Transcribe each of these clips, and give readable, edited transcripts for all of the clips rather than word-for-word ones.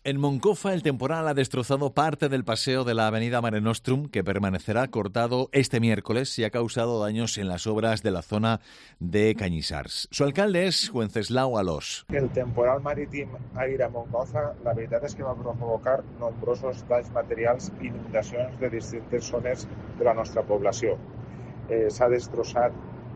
En Moncofa, el temporal ha destrozado parte del paseo de la avenida Mare Nostrum, que permanecerá cortado este miércoles y ha causado daños en las obras de la zona de Canyissars. Su alcalde es Wenceslao Alòs. El temporal marítim Aire a Moncofa, la veritat és que va provocar nombrosos danys materials i inundacions de distintes zones de la nostra població. S'ha destrossat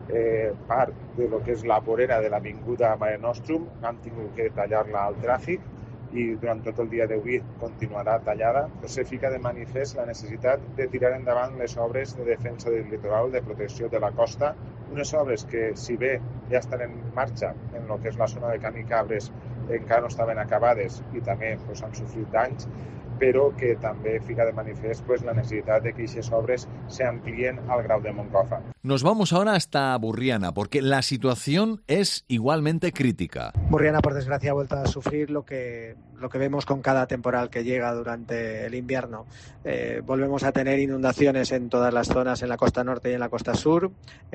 part de lo que és la vorera de l'avinguda Mare Nostrum, han tingut que tallar-la al tràfic i durant tot el dia d'avui continuarà tallada. Se fica de manifest la necessitat de tirar endavant les obres de defensa del litoral, de protecció de la costa, unes obres que, si bé ja estan en marxa en el que és la zona de Camí Cabres, encara no estaven acabades i també han sofrit danys, però que també fica de manifest la necesidad de que esas obras se amplíen al Grau de Moncofa. Nos vamos ahora hasta Burriana, porque la situación es igualmente crítica. Burriana, por desgracia, ha vuelto a sufrir lo que vemos con cada temporal que llega durante el invierno. Volvemos a tener inundaciones en todas las zonas, en la costa norte y en la costa sur,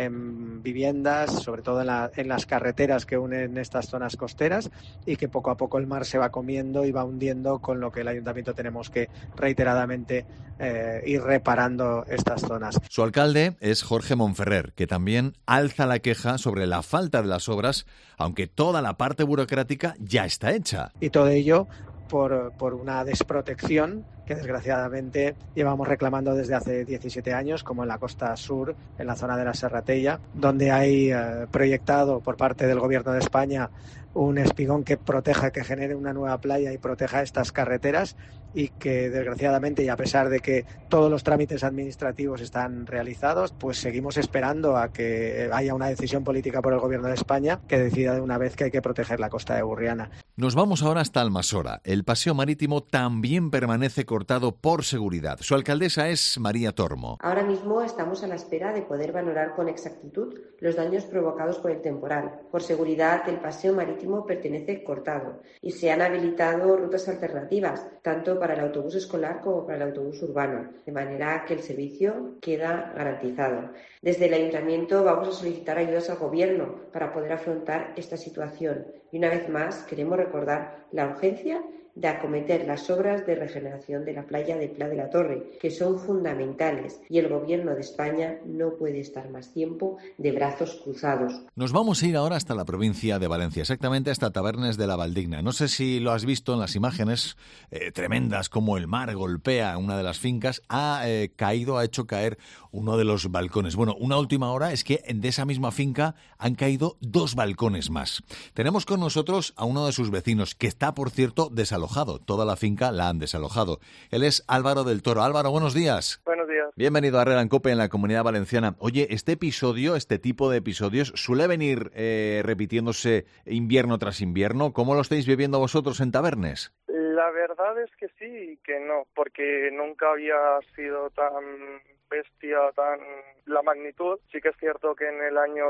en viviendas, sobre todo en las carreteras que unen estas zonas costeras, y que poco a poco el mar se va comiendo y va hundiendo, con lo que el ayuntamiento tenemos que reiteradamente ir reparando estas zonas. Su alcalde es Jorge Monferrer, que también alza la queja sobre la falta de las obras, aunque toda la parte burocrática ya está hecha. Y todo ello por una desprotección que desgraciadamente llevamos reclamando desde hace 17 años, como en la costa sur, en la zona de la Serratella, donde hay proyectado por parte del Gobierno de España un espigón que proteja, que genere una nueva playa y proteja estas carreteras, y que desgraciadamente, y a pesar de que todos los trámites administrativos están realizados, pues seguimos esperando a que haya una decisión política por el Gobierno de España que decida de una vez que hay que proteger la costa de Burriana. Nos vamos ahora hasta Almassora. El paseo marítimo también permanece cortado por seguridad. Su alcaldesa es María Tormo. Ahora mismo estamos a la espera de poder valorar con exactitud los daños provocados por el temporal. Por seguridad, el paseo marítimo pertenece cortado y se han habilitado rutas alternativas, tanto para el autobús escolar como para el autobús urbano, de manera que el servicio queda garantizado. Desde el Ayuntamiento vamos a solicitar ayudas al Gobierno para poder afrontar esta situación, y una vez más queremos recordar la urgencia de acometer las obras de regeneración de la playa de Pla de la Torre, que son fundamentales, y el Gobierno de España no puede estar más tiempo de brazos cruzados. Nos vamos a ir ahora hasta la provincia de Valencia, exactamente hasta Tabernes de la Valdigna. No sé si lo has visto en las imágenes tremendas, como el mar golpea una de las fincas, ha hecho caer uno de los balcones. Bueno, una última hora es que de esa misma finca han caído 2 balcones más. Tenemos con nosotros a uno de sus vecinos, que está, por cierto, desalojado. Toda la finca la han desalojado. Él es Álvaro del Toro. Álvaro, buenos días. Buenos días. Bienvenido a Red and Cope en la Comunidad Valenciana. Oye, este tipo de episodios, suele venir repitiéndose invierno tras invierno. ¿Cómo lo estáis viviendo vosotros en Tabernes? La verdad es que sí y que no, porque nunca había sido tan bestia, tan la magnitud. Sí que es cierto que en el año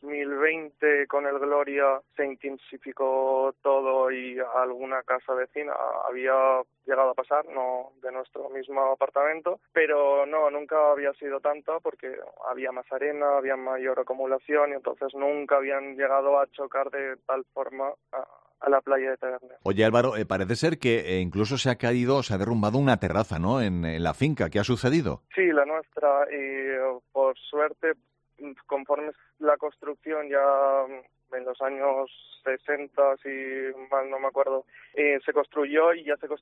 2020 con el Gloria se intensificó todo y alguna casa vecina había llegado a pasar, no de nuestro mismo apartamento, pero no, nunca había sido tanta porque había más arena, había mayor acumulación y entonces nunca habían llegado a chocar de tal forma a la playa de Tabernes. Oye, Álvaro, parece ser que incluso se ha derrumbado una terraza, ¿no?, en la finca. ¿Qué ha sucedido? Sí, la nuestra, y por suerte, conforme la construcción ya en los años 60, si mal no me acuerdo, se construyó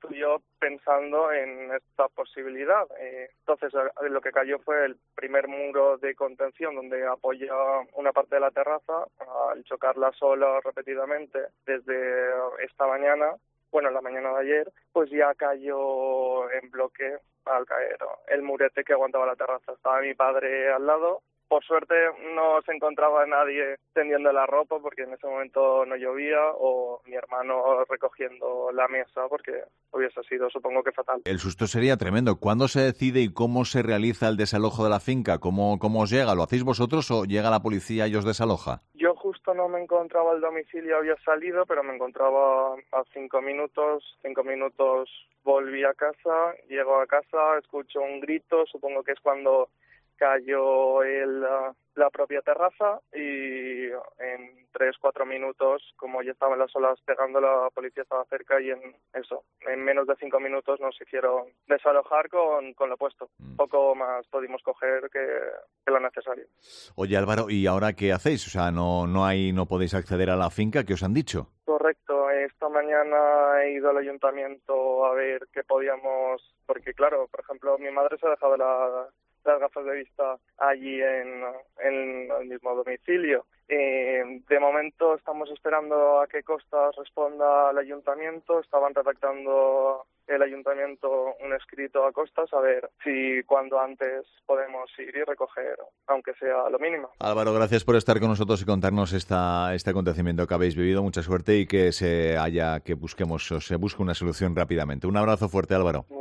pensando en esta posibilidad. Entonces, lo que cayó fue el primer muro de contención donde apoya una parte de la terraza. Al chocar las olas repetidamente desde esta mañana, la mañana de ayer, pues ya cayó en bloque al caer el murete que aguantaba la terraza. Estaba mi padre al lado. Por suerte no se encontraba nadie tendiendo la ropa porque en ese momento no llovía, o mi hermano recogiendo la mesa porque hubiese sido, supongo que fatal. El susto sería tremendo. ¿Cuándo se decide y cómo se realiza el desalojo de la finca? ¿Cómo os llega? ¿Lo hacéis vosotros o llega la policía y os desaloja? Yo justo no me encontraba al domicilio, había salido, pero me encontraba a 5 minutos. 5 minutos volví a casa, llego a casa, escucho un grito, supongo que es cuando cayó la propia terraza y en 3-4 minutos, como ya estaban las olas pegando, la policía estaba cerca y en menos de 5 minutos nos hicieron desalojar con lo puesto. Poco más pudimos coger que lo necesario. Oye, Álvaro, ¿y ahora qué hacéis? O sea, no podéis acceder a la finca, ¿qué os han dicho? Correcto, esta mañana he ido al ayuntamiento a ver qué podíamos, porque claro, por ejemplo, mi madre se ha dejado las gafas de vista allí en el mismo domicilio. De momento estamos esperando a que Costas responda al ayuntamiento. Estaban redactando el ayuntamiento un escrito a Costas a ver si cuanto antes podemos ir y recoger, aunque sea lo mínimo. Álvaro, gracias por estar con nosotros y contarnos este acontecimiento que habéis vivido. Mucha suerte y que se busque una solución rápidamente. Un abrazo fuerte, Álvaro.